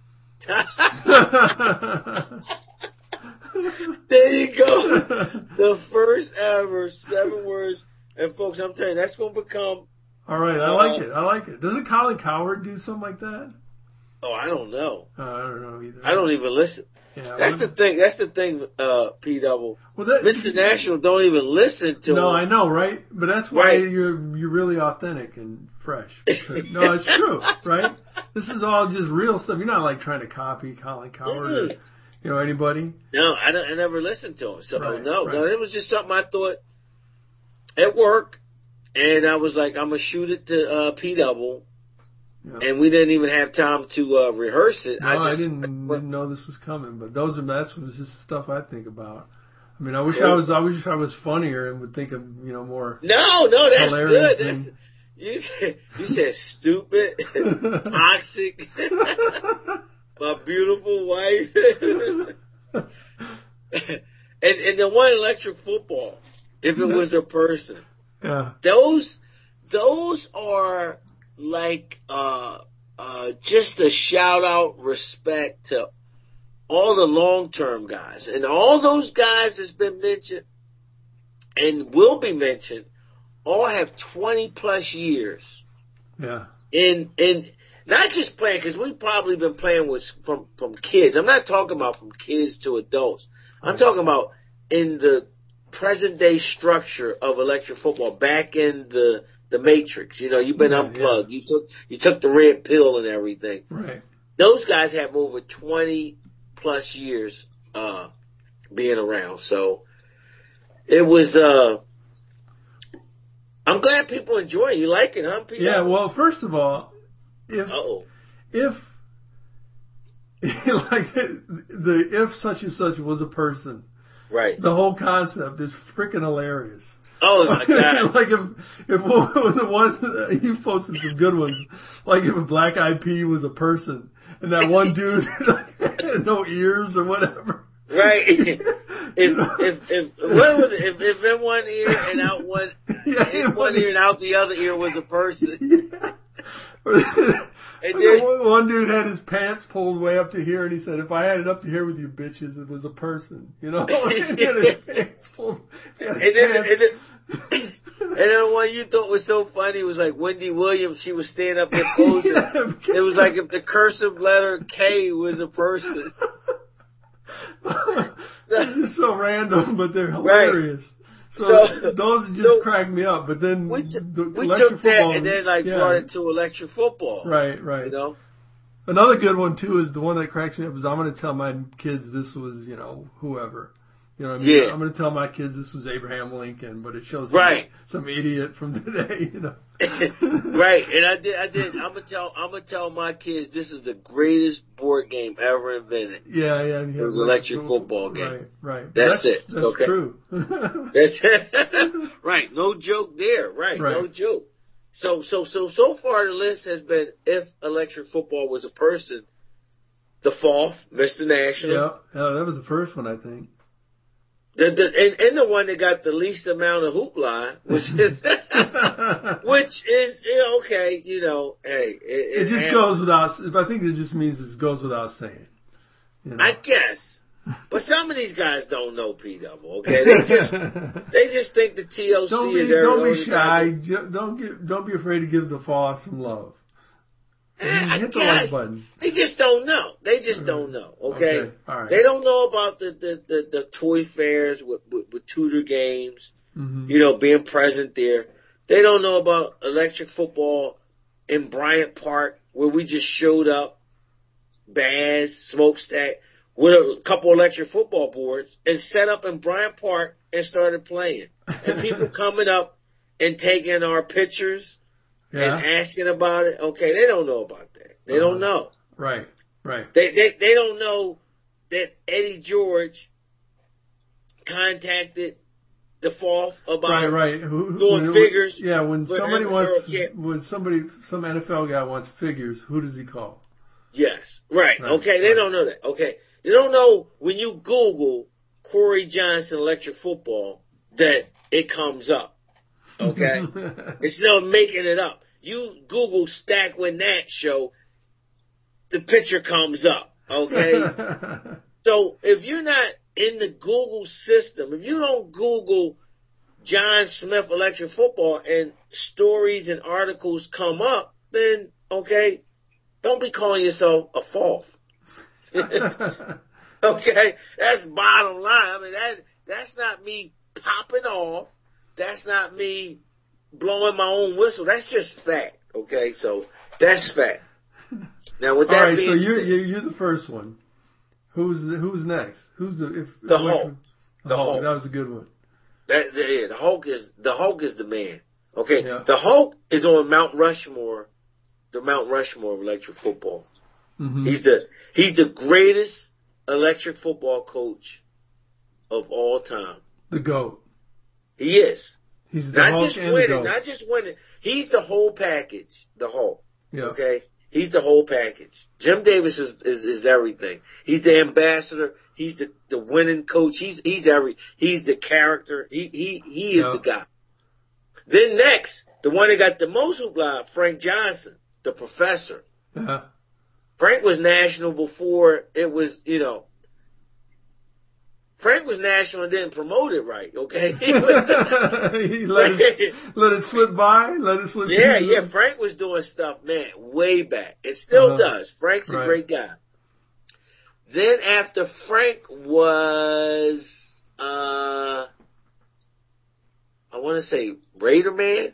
There you go. The first ever seven words. And folks, I'm telling you, that's going to become... All right, I uh, like it. I like it. Doesn't Colin Cowherd do something like that? Oh, I don't know. Uh, I don't know either. I don't even listen. Yeah, that's the thing. That's the thing, uh, P Double. Well, that, Mister National don't even listen to No, him. I know, right? But that's why right. you're you're really authentic and fresh. No, it's true, right? This is all just real stuff. You're not like trying to copy Colin Cowherd. Mm-hmm. Or, You know anybody? No, I, don't, I never listened to him. So right, no, right. no, it was just something I thought at work, and I was like, I'm gonna shoot it to uh, P Double, yeah. And we didn't even have time to uh, rehearse it. No, I, just, I didn't, didn't know this was coming, but those are that's just stuff I think about. I mean, I wish I was I wish I was funnier and would think of you know more. No, no, that's good. Thing. That's you said you said stupid, toxic. My beautiful wife. and and the one electric football, if it was a person. Yeah. Those those are like uh uh just a shout out respect to all the long term guys. And all those guys that's been mentioned and will be mentioned all have twenty plus years. Yeah. In in not just playing, because we've probably been playing with from, from kids. I'm not talking about from kids to adults. I'm talking about in the present day structure of electric football, back in the the matrix. You know, you've been yeah, unplugged. Yeah. You took you took the red pill and everything. Right. Those guys have over twenty plus years uh, being around. So it was. Uh, I'm glad people enjoy it. You like it, huh, Peter? Yeah. Well, first of all. If, Uh-oh. if like the if such and such was a person, right? The whole concept is freaking hilarious. Oh my god! Like if if the one you posted some good ones, like if a Black Eyed Pea was a person and that one dude had no ears or whatever. Right. If if if what was it? If if in one ear and out one, yeah, in one ear and out the other ear was a person. Yeah. And then, one dude had his pants pulled way up to here, and he said, "If I had it up to here with you bitches, it was a person." You know, and he had his pants pulled. And then, and then, and then one you thought was so funny was like Wendy Williams. She was standing up there posing. Yeah, it was like if the cursive letter K was a person. It's so random, but they're hilarious. Right. So, so those just so crack me up, but then we, t- the we electric took football, that and then like yeah. brought it to electric football. Right, right. You know, another good one too is the one that cracks me up is I'm going to tell my kids this was you know whoever, you know what I mean? Yeah. I'm going to tell my kids this was Abraham Lincoln, but it shows some, right. some idiot from today, you know. Right, and I did. I did. I'm gonna tell. I'm gonna tell my kids this is the greatest board game ever invented. Yeah, yeah. It was an electric football game. Right, right. That's, that's it. That's okay. true. That's it. Right. No joke there. Right. right. No joke. So, so, so, so far the list has been if electric football was a person. The fourth, Mister National. Yeah, yeah, that was the first one, I think. The, the, and, and the one that got the least amount of hoopla, which is, which is yeah, okay, you know, hey. It, it, it just happens. goes without, I think it just means it goes without saying. You know? I guess. But some of these guys don't know P Double, okay? They just, they just think the T O C don't be, is Don't every be shy. Don't give, don't be afraid to give the fall some love. I Hit guess. the like button. They just don't know. They just don't know. Okay, okay. All right. They don't know about the the, the, the toy fairs with, with, with Tudor games. Mm-hmm. You know, being present there. They don't know about electric football in Bryant Park where we just showed up, Baz, Smokestack, with a couple electric football boards and set up in Bryant Park and started playing. And people coming up and taking our pictures. Yeah. And asking about it, okay, they don't know about that. They uh, don't know. Right, right. They, they they don't know that Eddie George contacted the fourth about right, right. Who, doing when, figures. Yeah, when somebody wants, when somebody, some N F L guy wants figures, who does he call? Yes, right. right okay, they right. don't know that. Okay, they don't know when you Google Corey Johnson electric football that it comes up. Okay, it's not making it up. You Google Stack When That show, the picture comes up. Okay, so if you're not in the Google system, if you don't Google John Smith electric football and stories and articles come up, then okay, don't be calling yourself a fourth. Okay, that's bottom line. I mean that that's not me popping off. That's not me blowing my own whistle. That's just fact. Okay, so that's fact. Now with that All right, being so you're, said, you're you're the first one. Who's the, who's next? Who's the if The if Hulk. The, The Hulk. Hulk. That was a good one. That, that yeah, the Hulk is the Hulk is the man. Okay, Yeah. the Hulk is on Mount Rushmore, the Mount Rushmore of electric football. Mm-hmm. He's the he's the greatest electric football coach of all time. The GOAT. He is. He's the Not Hulk just and the winning, GOAT. not just winning. He's the whole package. The Hulk. Yeah. Okay, he's the whole package. Jim Davis is, is is everything. He's the ambassador. He's the, the winning coach. He's he's every. He's the character. He he he is Yeah. the guy. Then next, the one that got the most hoopla, Frank Johnson, the professor. Yeah. Frank was national before it was, you know. Frank was national and didn't promote it right. Okay. He was, he let it, let it slip by. Let it slip. Yeah, through. yeah. Frank was doing stuff, man, way back. It still Uh-huh. does. Frank's a Right. great guy. Then after Frank was, uh, I want to say Raider Man.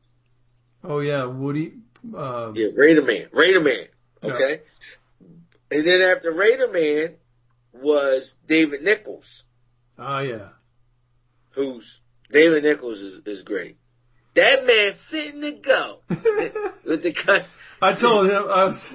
Oh yeah, Woody. Uh, Yeah, Raider Man. Raider Man. Yeah. Okay. And then after Raider Man was David Nichols, Ah yeah. who's David Nichols is, is great. That man fitting to go with the cut. I told him I was.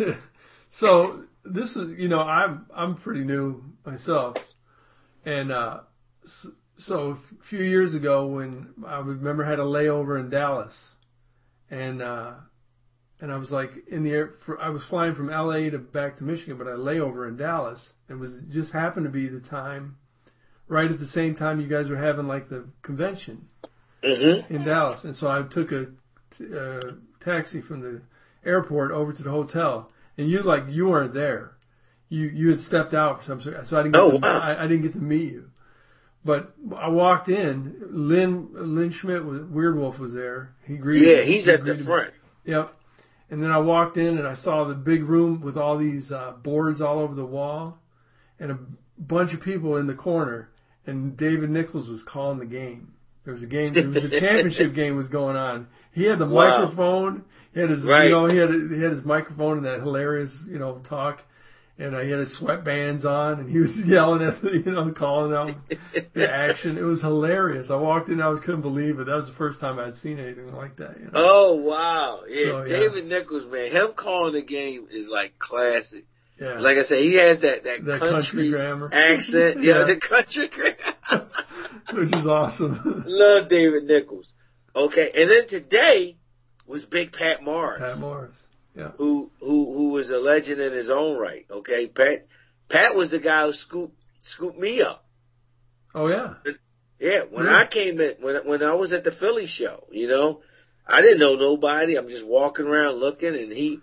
So this is, you know, I'm I'm pretty new myself, and uh, s- so a few years ago when I remember I had a layover in Dallas, and uh, and I was like in the air. For, I was flying from L A to back to Michigan, but I layover in Dallas. It was it just happened to be the time, right at the same time you guys were having like the convention Mm-hmm. in Dallas, and so I took a uh, taxi from the airport over to the hotel, and you like you weren't there. You you had stepped out for some so I didn't get Oh, to, wow. I, I didn't get to meet you. But I walked in. Lynn Lynn Schmidt was Weird Wolf was there. He greeted Yeah, me. he's He at the greeted me. front. Yep. And then I walked in and I saw the big room with all these uh, boards all over the wall, and a bunch of people in the corner. And David Nichols was calling the game. There was a game. There was a championship game was going on. He had the Wow. microphone. He had his, Right. you know, he had he had his microphone and that hilarious, you know, talk. And uh, he had his sweatbands on, and he was yelling at the, you know, calling out the action. It was hilarious. I walked in, I couldn't believe it. That was the first time I'd seen anything like that. You know? Oh wow, yeah, So, yeah. David Nichols, man, him calling the game is like classic. Yeah. Like I said, he has that that, That country, country grammar. accent. Yeah, Yeah. the country grammar. Which is awesome. Love David Nichols. Okay, and then today was Big Pat Morris, Pat Morris. Yeah. who who who was a legend in his own right. Okay, Pat Pat was the guy who scooped scooped me up. Oh yeah. Yeah, when Yeah. I came in, when when I was at the Philly show, you know, I didn't know nobody. I'm just walking around looking, and he,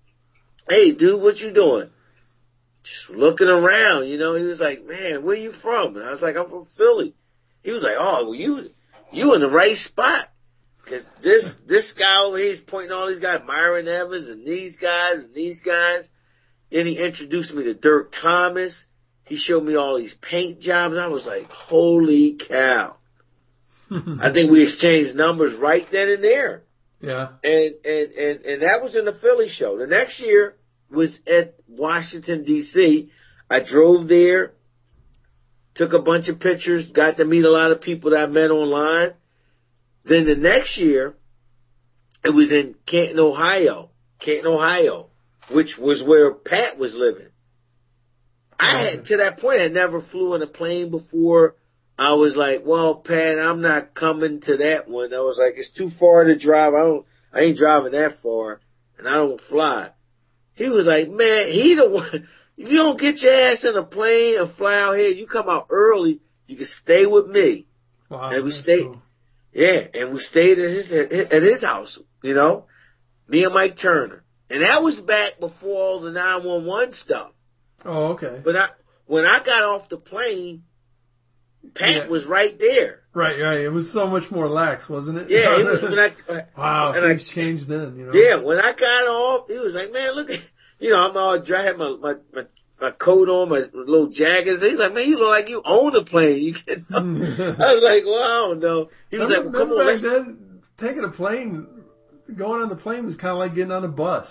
hey, dude, what you doing? Just looking around, you know. He was like, man, where you from? And I was like, I'm from Philly. He was like, oh, well, you you in the right spot. Because this, this guy over here is pointing all these guys, Myron Evans and these guys and these guys. Then he introduced me to Dirk Thomas. He showed me all these paint jobs. I was like, holy cow. I think we exchanged numbers right then and there. Yeah. And, and, and, and that was in the Philly show. The next year was at Washington, D C. I drove there, took a bunch of pictures, got to meet a lot of people that I met online. Then the next year, it was in Canton, Ohio. Canton, Ohio, which was where Pat was living. I had, to that point, I never flew in a plane before. I was like, well, Pat, I'm not coming to that one. I was like, it's too far to drive. I don't, I ain't driving that far, and I don't fly. He was like, man, he the one. If you don't get your ass in a plane and fly out here, you come out early, you can stay with me. Wow. And we that's stayed. cool. Yeah, and we stayed at his at his house, you know, me and Mike Turner, and that was back before all the nine one one stuff. Oh, okay. But I, when I got off the plane, Pat Yeah. was right there. Right, right. It was so much more lax, wasn't it? Yeah, he was. When I, Wow, and I- things changed then, you know. yeah, when I got off, he was like, man, look at, you know, I'm all dry, I had my my my, my coat on, my little jacket. He's like, man, you look like you own the plane. You get. I was like, well, I don't know. He was like, well, come Remember on, back let's. then, taking a plane, going on the plane was kind of like getting on a bus.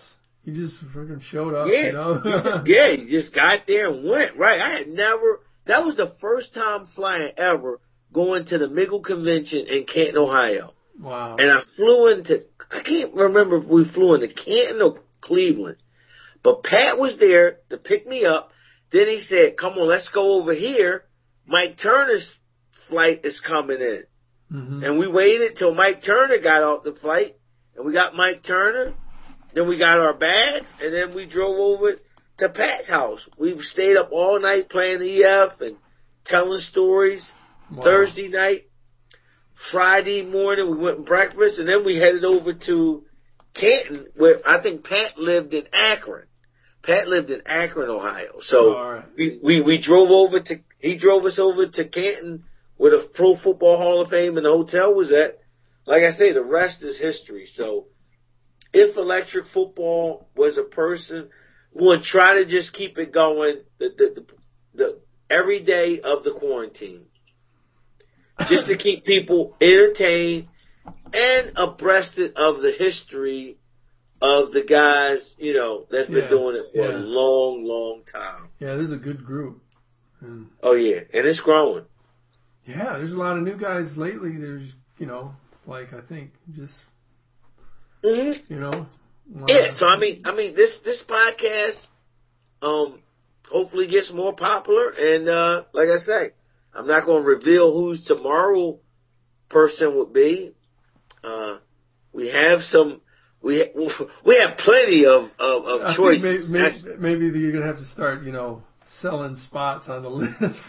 You just freaking showed up, Yeah, you know? you just, yeah, you just got there and went. Right. I had never. That was the first time flying ever going to the Miggle Convention in Canton, Ohio. Wow. And I flew into. I can't remember if we flew into Canton or Cleveland, but Pat was there to pick me up. Then he said, "Come on, let's go over here. Mike Turner's flight is coming in." Mm-hmm. And we waited till Mike Turner got off the flight, and we got Mike Turner. Then we got our bags, and then we drove over to Pat's house. We stayed up all night playing E F and telling stories. Wow. Thursday night, Friday morning, we went and breakfast, and then we headed over to Canton, where I think Pat lived in Akron. Pat lived in Akron, Ohio. So all right. we, we, we drove over to, he drove us over to Canton, where the Pro Football Hall of Fame and the hotel was at. Like I say, the rest is history. So if electric football was a person, we would try to just keep it going the, the, the, the every day of the quarantine. Just to keep people entertained and abreast of the history of the guys, you know, that's been yeah, doing it for yeah. a long, long time. Yeah, this is a good group. And oh, yeah. And it's growing. Yeah, there's a lot of new guys lately. There's, you know, like I think just, mm-hmm. you know. Yeah, so I mean, I mean, this, this podcast, um, hopefully gets more popular. And, uh, like I say, I'm not going to reveal who's tomorrow person would be. Uh, we have some, we we have plenty of, of, of I choices. Think maybe, maybe, maybe you're going to have to start, you know, selling spots on the list.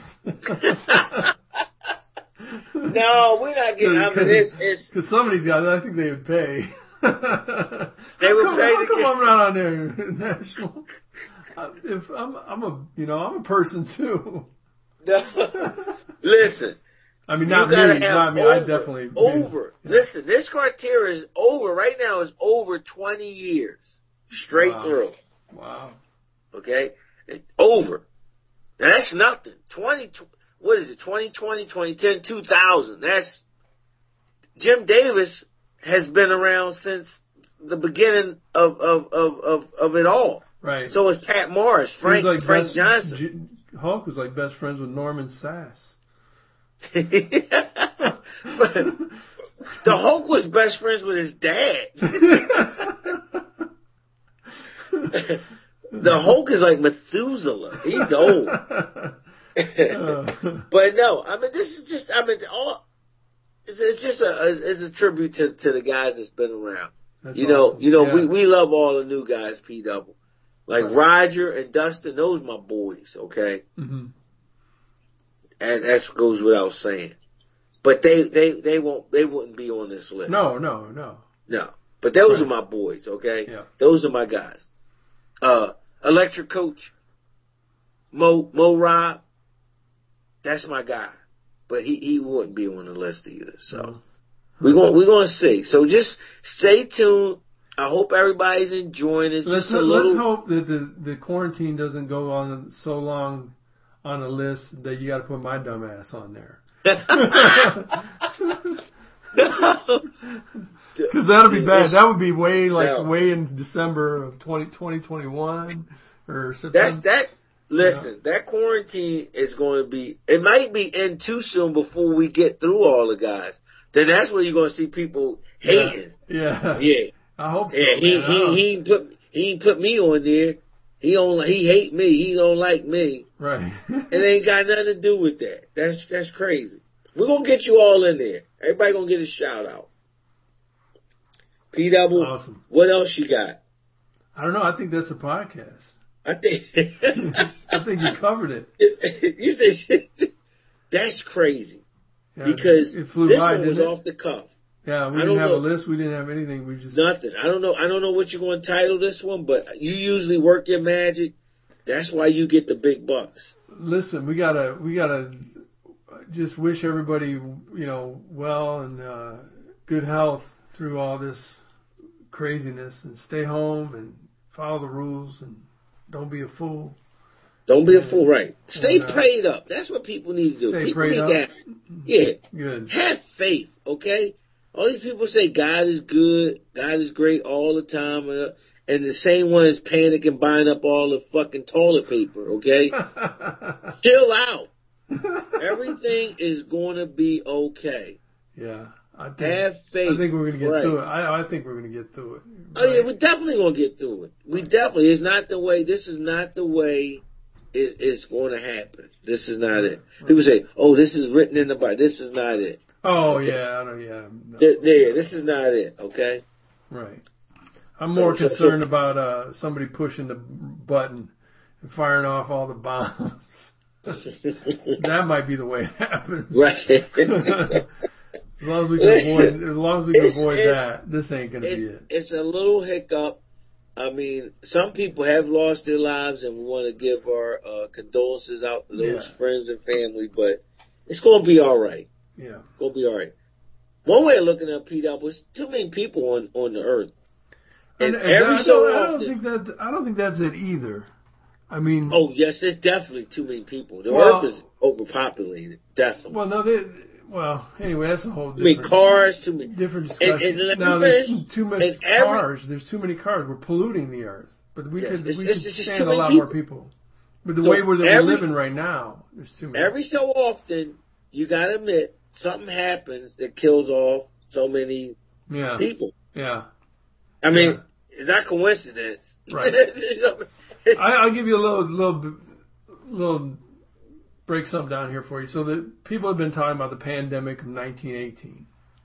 No, we're not getting, I mean, it's, it's. Because some of these guys, I think they would pay. They would come, pay how to come get. I'm not on there national? If I'm, I'm a, you know, I'm a person too. No. Listen. I mean, not you gotta me. have Not me. over, I definitely over. Yeah. Listen, this criteria is over right now. Is over twenty years straight Wow. through. Wow. Okay, it, over. Now that's nothing. Twenty. What is it? twenty twenty, twenty ten, two thousand. That's Jim Davis has been around since the beginning of of of of, of it all. Right. So is Pat Morris, Frank like Frank best, Johnson. G- Hulk was like best friends with Norman Sass. But the Hulk was best friends with his dad. The Hulk is like Methuselah. He's old. But no, I mean, this is just, I mean, all, it's, it's just a, it's a tribute to, to the guys that's been around. That's you know, awesome. you know, Yeah. we, we love all the new guys, P Double. Like Right. Roger and Dustin, those my boys, okay? Mm-hmm. And that goes without saying. But they, they, they won't, they wouldn't be on this list. No, no, no. No. But those Right. are my boys, okay? Yeah. Those are my guys. Uh, Electric Coach, Mo, Mo Rob, that's my guy. But he, he wouldn't be on the list either. So Mm-hmm. we're going, we're going to see. So just stay tuned. I hope everybody's enjoying it. Let's, Just a little. let's hope that the, the quarantine doesn't go on so long on a list that you got to put my dumb ass on there. Because that'll be bad. That would be way like No. way in December of twenty twenty-one or September. That's that. Listen, yeah. That quarantine is going to be. It might be in too soon before we get through all the guys. Then that's when you're going to see people hating. Yeah. Yeah. I hope so. Yeah. He man. he he ain't put he ain't put me on there. He don't he hate me. He don't like me. Right. It ain't got nothing to do with that. That's that's crazy. We're gonna get you all in there. Everybody gonna get a shout out. P Double. Awesome. What else you got? I don't know. I think that's a podcast. I think I think you covered it. You said that's crazy. Yeah, because it flew this by, one was didn't it? off the cuff. Yeah, we I didn't don't have know. a list. We didn't have anything. We just Nothing. I don't know. I don't know what you're going to title this one, but you usually work your magic. That's why you get the big bucks. Listen. We gotta we gotta just wish everybody, you know, well and uh, good health through all this craziness, and stay home and follow the rules and don't be a fool. Don't be a fool, right? Stay and, uh, prayed up. That's what people need to do. Stay People prayed need up. that. Yeah. Good. Have faith, okay? All these people say God is good, God is great all the time, and the same one is panicking buying up all the fucking toilet paper, okay? Chill out. Everything is going to be okay. Yeah. I think, Have faith. I think we're going to get right. through it. I, I think we're going to get through it. Right. Oh, yeah, we're definitely going to get through it. We definitely, it's not the way, this is not the way it, it's going to happen. This is not it. Right. People say, oh, this is written in the Bible. This is not it. Oh, okay? yeah, I know, yeah. No. There, there, this is not it, okay? Right. I'm more so, concerned so, so, about uh, somebody pushing the button and firing off all the bombs. That might be the way it happens. Right. As long as we can avoid, as long as we can avoid that, this ain't going to be it. It's a little hiccup. I mean, some people have lost their lives, and we want to give our uh, condolences out to those yeah. friends and family. But it's going to be all right. Yeah, it's going to be all right. One way of looking at P W is too many people on, on the earth, and, and every I, so don't, often, I don't think that I don't think that's it either. I mean, oh yes, there's definitely too many people. The well, earth is overpopulated, definitely. Well, no, they. Well, anyway, that's a whole different... Too many cars, too many... Different discussion. And, and now, there's too many every, cars. There's too many cars. We're polluting the earth. But we yes, could, it's, we it's, could it's stand a lot people. more people. But the so way we're, that every, we're living right now, there's too many. Every so often, you got to admit, something happens that kills off so many yeah. people. Yeah. I mean, yeah. it's not coincidence. Right. I, I'll give you a little, little, little... break something down here for you. So the people have been talking about the pandemic of nineteen eighteen.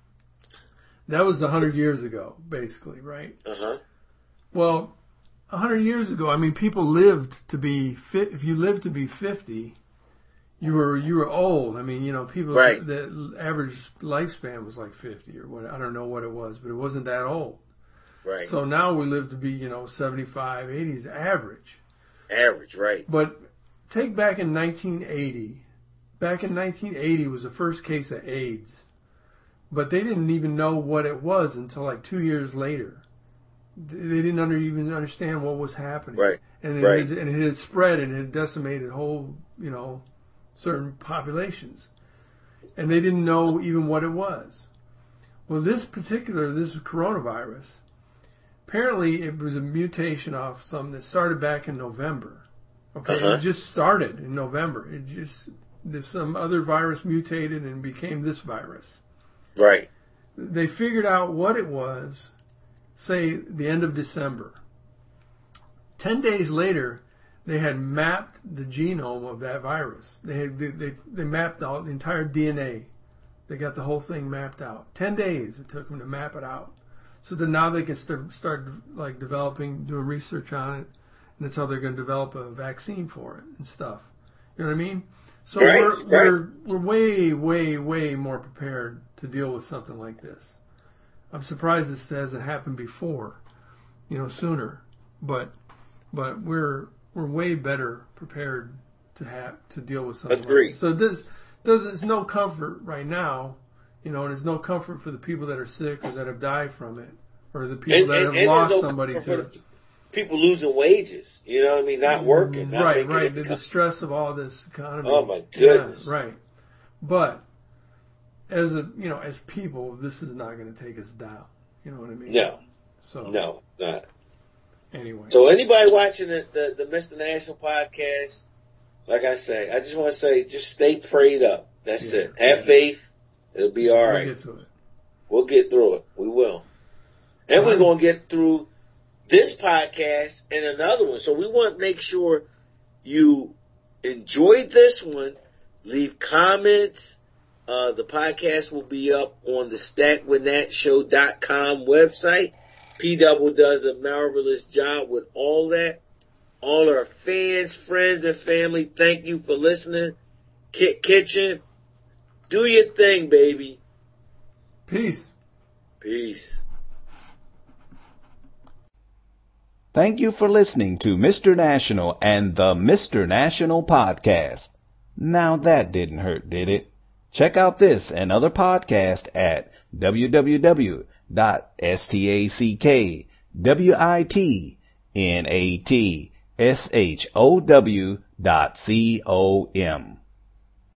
That was a hundred years ago, basically, right? Uh-huh. Well, a hundred years ago, I mean, people lived to be fit. If you lived to be fifty, you were you were old. I mean, you know, people right. the average lifespan was like fifty or what. I don't know what it was, but it wasn't that old. Right. So now we live to be, you know, seventy-five, eighty is average. Average, right? But take back in nineteen eighty. Back in nineteen eighty was the first case of AIDS. But they didn't even know what it was until like two years later. They didn't under, even understand what was happening. Right. And it, right. had, and it had spread and it had decimated whole, you know, certain populations. And they didn't know even what it was. Well, this particular, this coronavirus, apparently it was a mutation of something that started back in November. Okay, uh-huh. It just started in November. It just, there's some other virus mutated and became this virus. Right. They figured out what it was, say, the end of December. Ten days later, they had mapped the genome of that virus. They had, they, they, they mapped out the entire D N A. They got the whole thing mapped out. Ten days it took them to map it out. So that now they can start, start like developing, doing research on it. And that's how they're going to develop a vaccine for it and stuff. You know what I mean? So right, we're right. we're we're way, way, way more prepared to deal with something like this. I'm surprised this hasn't happened before, you know, sooner. But but we're we're way better prepared to have to deal with something Agreed. like this. So this does there's no comfort right now, you know, and there's no comfort for the people that are sick or that have died from it, or the people and, that and, have and lost no somebody to it. People losing wages, you know what I mean, not working. Not right, right. The, the stress of all this economy. Oh, my goodness. Yeah, right. But, as a, you know, as people, this is not going to take us down. You know what I mean? No. So No, not. Anyway. So anybody watching the, the, the Mister National podcast, like I say, I just want to say, just stay prayed up. That's yeah, it. Have yeah. faith. It'll be all right. We'll get to it. We'll get through it. We will. And all we're right. going to get through this podcast and another one. So we want to make sure you enjoyed this one. Leave comments. Uh, the podcast will be up on the stack with nat show dot com website. P Double does a marvelous job with all that. All our fans, friends, and family, thank you for listening. Kit Kitchen, do your thing, baby. Peace. Peace. Thank you for listening to Mister National and the Mister National Podcast. Now that didn't hurt, did it? Check out this and other podcasts at w w w dot stack witnashow dot com.